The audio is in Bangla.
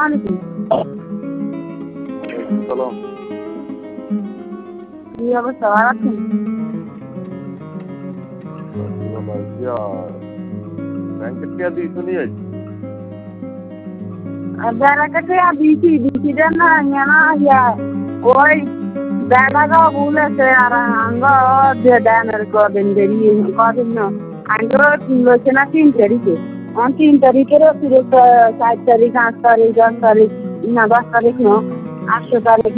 আলাইকুম। সালাম। কি অবস্থা, ভালো আছেন? ব্যাংকের টিয়া দিয়েছো নিয়ে আইছি। বেড়াকে দিছি না ওই বেড়াটা বলেছে আর আঙ্গ দেনের কদিন দেরি কদিন না আঙ্গ লইছে না 3 তারিখে 3 তারিখেরও 4 তারিখ 8 তারিখ 10 তারিখ না 10 তারিখ না 8 তারিখ